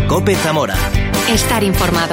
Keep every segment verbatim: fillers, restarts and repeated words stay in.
COPE Zamora. Estar informado.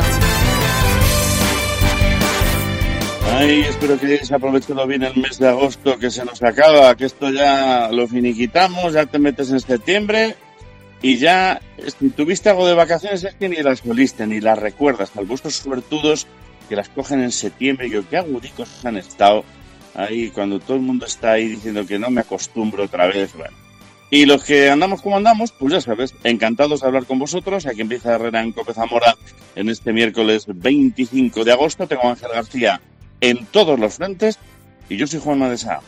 Ay, espero que hayáis aprovechado bien el mes de agosto, que se nos acaba, que esto ya lo finiquitamos, ya te metes en septiembre y ya, si tuviste algo de vacaciones, es que ni las voliste, ni las recuerdas, salvo estos suertudos que las cogen en septiembre, y que qué agudicos han estado ahí cuando todo el mundo está ahí diciendo que no me acostumbro otra vez, bueno. Y los que andamos como andamos, pues ya sabes, encantados de hablar con vosotros. Aquí empieza Herrera en COPE Zamora en este miércoles veinticinco de agosto. Tengo a Ángel García en todos los frentes y yo soy Juanma de Saa.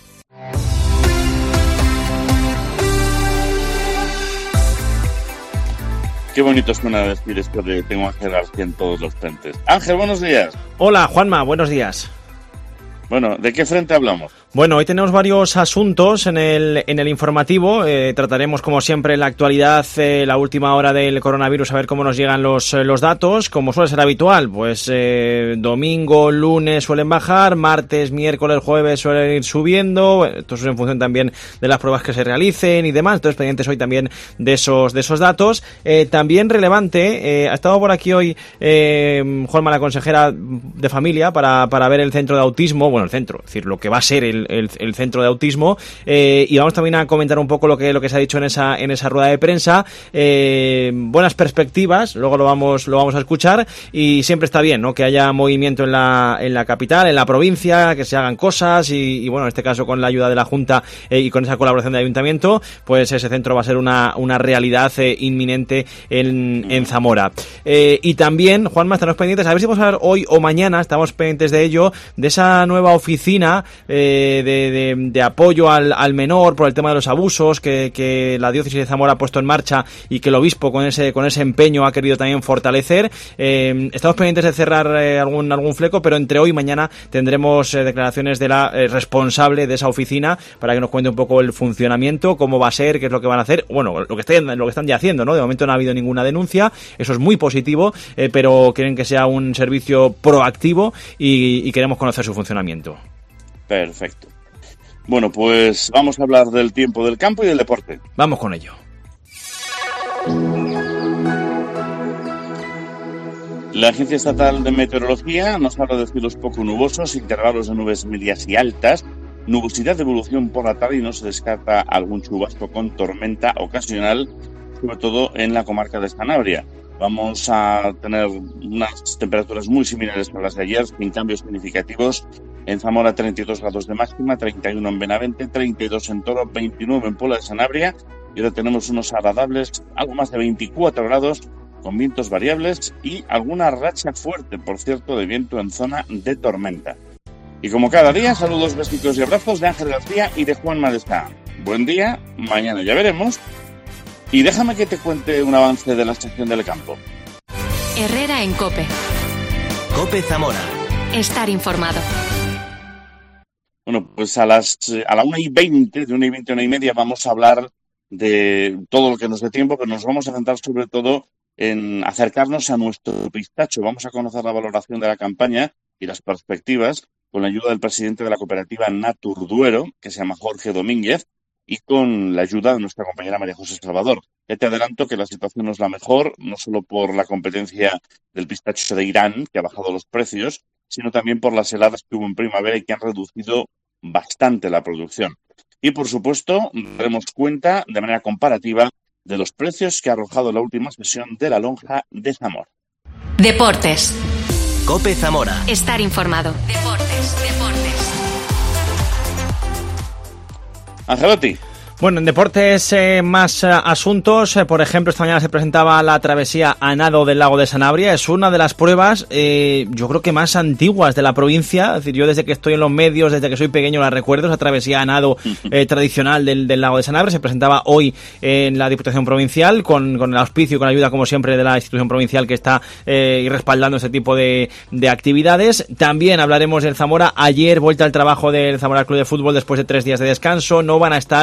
Qué bonito suena decir esto de tengo a Ángel García en todos los frentes. Ángel, buenos días. Hola, Juanma, buenos días. Bueno, ¿de qué frente hablamos? Bueno, hoy tenemos varios asuntos en el en el informativo. Eh, trataremos, como siempre, la actualidad, eh, la última hora del coronavirus, a ver cómo nos llegan los, eh, los datos. Como suele ser habitual, pues eh, domingo, lunes suelen bajar, martes, miércoles, jueves suelen ir subiendo. Esto es en función también de las pruebas que se realicen y demás. Entonces, pendientes hoy también de esos de esos datos. Eh, también relevante, eh, ha estado por aquí hoy eh, Juanma, la consejera de familia, para, para ver el centro de autismo. Bueno, el centro, es decir, lo que va a ser el El, el centro de autismo, eh, y vamos también a comentar un poco lo que lo que se ha dicho en esa en esa rueda de prensa. Eh, buenas perspectivas, luego lo vamos lo vamos a escuchar, y siempre está bien, ¿no?, que haya movimiento en la en la capital, en la provincia, que se hagan cosas y, y bueno, en este caso con la ayuda de la Junta eh, y con esa colaboración del Ayuntamiento, pues ese centro va a ser una una realidad eh, inminente en, en Zamora. Eh, y también, Juanma, estamos pendientes, a ver si vamos a hablar hoy o mañana, estamos pendientes de ello, de esa nueva oficina eh, De, de, de apoyo al, al menor por el tema de los abusos que, que la diócesis de Zamora ha puesto en marcha y que el obispo con ese con ese empeño ha querido también fortalecer. Eh, estamos pendientes de cerrar eh, algún algún fleco, pero entre hoy y mañana tendremos eh, declaraciones de la eh, responsable de esa oficina para que nos cuente un poco el funcionamiento, cómo va a ser, qué es lo que van a hacer, bueno, lo que estén, lo que están ya haciendo, ¿no? De momento no ha habido ninguna denuncia, eso es muy positivo, eh, pero quieren que sea un servicio proactivo y, y queremos conocer su funcionamiento. Perfecto. Bueno, pues vamos a hablar del tiempo, del campo y del deporte. Vamos con ello. La Agencia Estatal de Meteorología nos habla de cielos poco nubosos, intervalos de nubes medias y altas, nubosidad de evolución por la tarde y no se descarta algún chubasco con tormenta ocasional, sobre todo en la comarca de Sanabria. Vamos a tener unas temperaturas muy similares a las de ayer, sin cambios significativos. En Zamora treinta y dos grados de máxima, treinta y uno en Benavente, treinta y dos en Toro, veintinueve en Puebla de Sanabria. Y ahora tenemos unos agradables, algo más de veinticuatro grados, con vientos variables y alguna racha fuerte, por cierto, de viento en zona de tormenta. Y como cada día, saludos, besitos y abrazos de Ángel García y de Juanma de Saa. Buen día, mañana ya veremos. Y déjame que te cuente un avance de la sección del campo. Herrera en COPE. COPE Zamora. Estar informado. Bueno, pues a las a la una y veinte, de una y veinte a una y media, vamos a hablar de todo lo que nos dé tiempo, pero nos vamos a centrar sobre todo en acercarnos a nuestro pistacho. Vamos a conocer la valoración de la campaña y las perspectivas con la ayuda del presidente de la cooperativa Natur Duero, que se llama Jorge Domínguez, y con la ayuda de nuestra compañera María José Salvador. Ya te adelanto que la situación no es la mejor, no solo por la competencia del pistacho de Irán, que ha bajado los precios, sino también por las heladas que hubo en primavera y que han reducido bastante la producción. Y, por supuesto, daremos cuenta de manera comparativa de los precios que ha arrojado la última sesión de la lonja de Zamora. Deportes. COPE Zamora. Estar informado. Deportes, deportes. Angelotti. Bueno, en deportes eh, más eh, asuntos, eh, por ejemplo, esta mañana se presentaba la travesía a nado del lago de Sanabria. Es una de las pruebas, eh, yo creo que más antiguas de la provincia. Es decir, yo desde que estoy en los medios, desde que soy pequeño la recuerdo, esa travesía a nado eh, tradicional del, del lago de Sanabria. Se presentaba hoy en la Diputación Provincial con, con el auspicio y con la ayuda, como siempre, de la institución provincial que está eh, respaldando este tipo de, de actividades. También hablaremos del Zamora. Ayer, vuelta al trabajo del Zamora Club de Fútbol después de tres días de descanso. No van a estar, se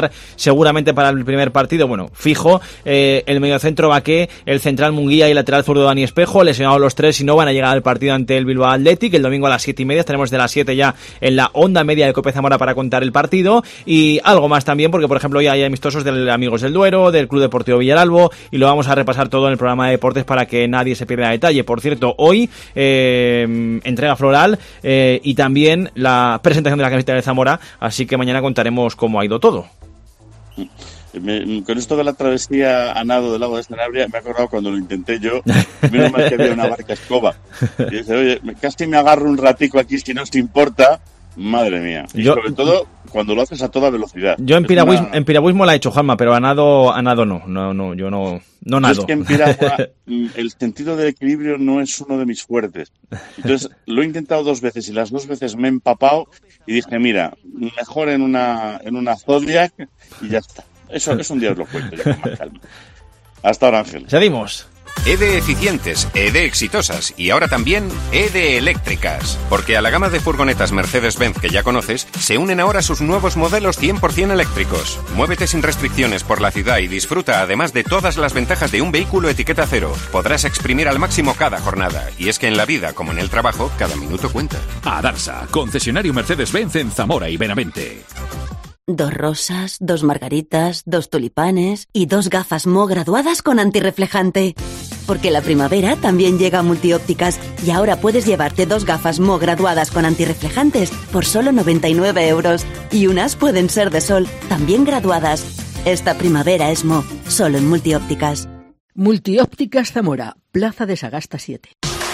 seguramente para el primer partido, bueno, fijo, eh, el mediocentro Baqué, el central Munguía y el lateral zurdo Dani Espejo, lesionados los tres y no van a llegar al partido ante el Bilbao Athletic. El domingo a las siete y media estaremos de las siete ya en la onda media de Cope Zamora para contar el partido, y algo más también, porque por ejemplo ya hay amistosos del Amigos del Duero, del Club Deportivo Villaralbo, y lo vamos a repasar todo en el programa de deportes para que nadie se pierda detalle. Por cierto, hoy eh, entrega floral eh, y también la presentación de la camiseta de Zamora, así que mañana contaremos cómo ha ido todo. Me, con esto de la travesía a nado del lago de Sanabria me he acordado cuando lo intenté yo, menos mal que había una barca escoba y dice, oye, casi me agarro un ratico aquí si no os importa. Madre mía, y yo, sobre todo cuando lo haces a toda velocidad. Yo en piragüismo, una... en piragüismo la he hecho, Juanma, pero a nado, a nado no, no, no, yo no, no nado. Es que en piragua el sentido del equilibrio no es uno de mis fuertes. Entonces lo he intentado dos veces y las dos veces me he empapado y dije, mira, mejor en una, en una Zodiac y ya está. Eso, eso un día os lo cuento ya con más calma. Hasta ahora, Ángel. Seguimos. E D eficientes, E D exitosas y ahora también E D eléctricas. Porque a la gama de furgonetas Mercedes-Benz que ya conoces, se unen ahora sus nuevos modelos cien por ciento eléctricos. Muévete sin restricciones por la ciudad y disfruta además de todas las ventajas de un vehículo etiqueta cero. Podrás exprimir al máximo cada jornada. Y es que en la vida, como en el trabajo, cada minuto cuenta. Adarsa, concesionario Mercedes-Benz en Zamora y Benavente. Dos rosas, dos margaritas, dos tulipanes y dos gafas Mo graduadas con antirreflejante. Porque la primavera también llega a Multiópticas y ahora puedes llevarte dos gafas Mo graduadas con antirreflejantes por solo noventa y nueve euros. Y unas pueden ser de sol, también graduadas. Esta primavera es Mo, solo en Multiópticas. Multiópticas Zamora, Plaza de Sagasta siete.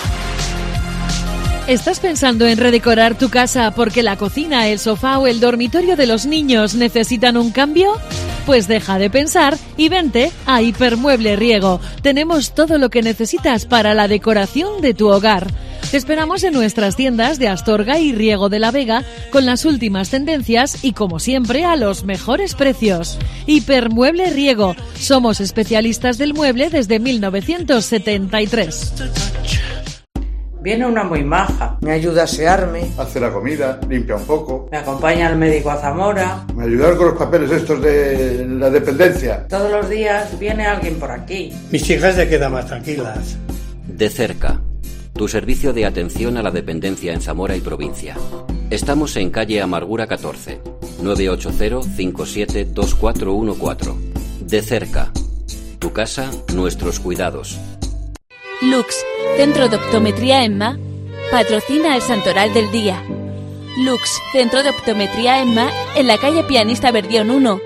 ¿Estás pensando en redecorar tu casa porque la cocina, el sofá o el dormitorio de los niños necesitan un cambio? Pues deja de pensar y vente a Hipermueble Riego. Tenemos todo lo que necesitas para la decoración de tu hogar. Te esperamos en nuestras tiendas de Astorga y Riego de la Vega con las últimas tendencias y, como siempre, a los mejores precios. Hipermueble Riego. Somos especialistas del mueble desde mil novecientos setenta y tres. Viene una muy maja, me ayuda a asearme, hace la comida, limpia un poco, me acompaña al médico a Zamora, me ayuda con los papeles estos de la dependencia. Todos los días viene alguien por aquí. Mis hijas se quedan más tranquilas. De cerca, tu servicio de atención a la dependencia en Zamora y provincia. Estamos en calle Amargura catorce, nueve ocho cero, cinco siete, dos cuatro uno cuatro. De cerca, tu casa, nuestros cuidados. Lux, Centro de Optometría Emma, patrocina el Santoral del Día. Lux, Centro de Optometría Emma, en la calle Pianista Verdión uno.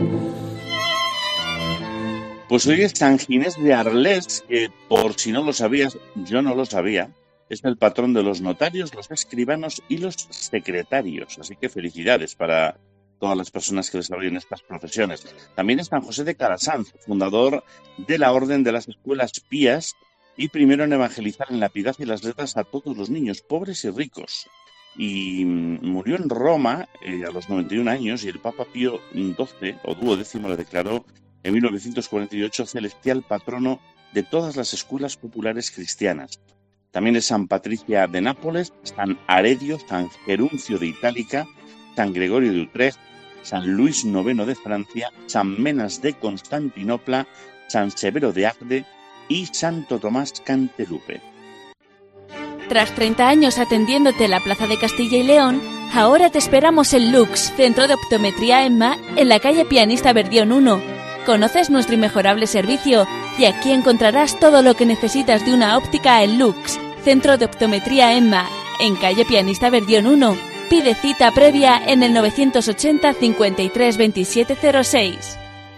Pues hoy es San Ginés de Arles, que por si no lo sabías, yo no lo sabía, es el patrón de los notarios, los escribanos y los secretarios. Así que felicidades para todas las personas que desarrollan estas profesiones. También es San José de Calasanz, fundador de la Orden de las Escuelas Pías, y primero en evangelizar en la piedad y las letras a todos los niños, pobres y ricos. Y murió en Roma eh, a los noventa y un años, y el Papa Pío doce, o duodécimo, le declaró en mil novecientos cuarenta y ocho celestial patrono de todas las escuelas populares cristianas. También es San Patricia de Nápoles, San Aredio, San Geruncio de Itálica, San Gregorio de Utrecht, San Luis noveno de Francia, San Menas de Constantinopla, San Severo de Agde y Santo Tomás Cantelupe. Tras treinta años atendiéndote en la Plaza de Castilla y León, ahora te esperamos en Lux, Centro de Optometría Emma, en la calle Pianista Verdión uno. Conoces nuestro inmejorable servicio y aquí encontrarás todo lo que necesitas de una óptica en Lux, Centro de Optometría Emma, en calle Pianista Verdión uno. Pide cita previa en el novecientos ochenta, cincuenta y tres, veintisiete cero seis.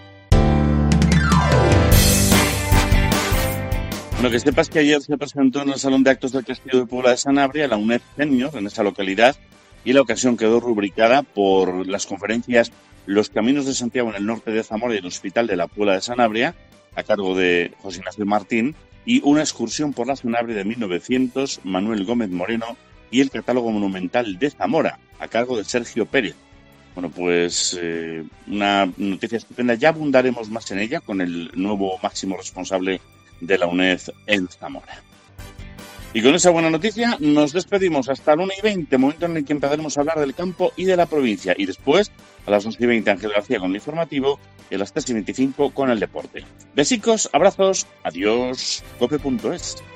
Lo que sepas que ayer se presentó en el Salón de Actos del Castillo de Puebla de Sanabria la UNED Senior en esa localidad, y la ocasión quedó rubricada por las conferencias Los Caminos de Santiago en el norte de Zamora y el Hospital de la Puebla de Sanabria, a cargo de José Ignacio Martín, y una excursión por la Sanabria de mil novecientos, Manuel Gómez Moreno, y el catálogo monumental de Zamora, a cargo de Sergio Pérez. Bueno, pues eh, una noticia estupenda, ya abundaremos más en ella con el nuevo máximo responsable de la UNED en Zamora. Y con esa buena noticia nos despedimos hasta la una y veinte, momento en el que empezaremos a hablar del campo y de la provincia. Y después A las once y veinte Ángel García con el informativo y a las tres y veinticinco con el deporte. Besicos, abrazos, adiós, cope punto es.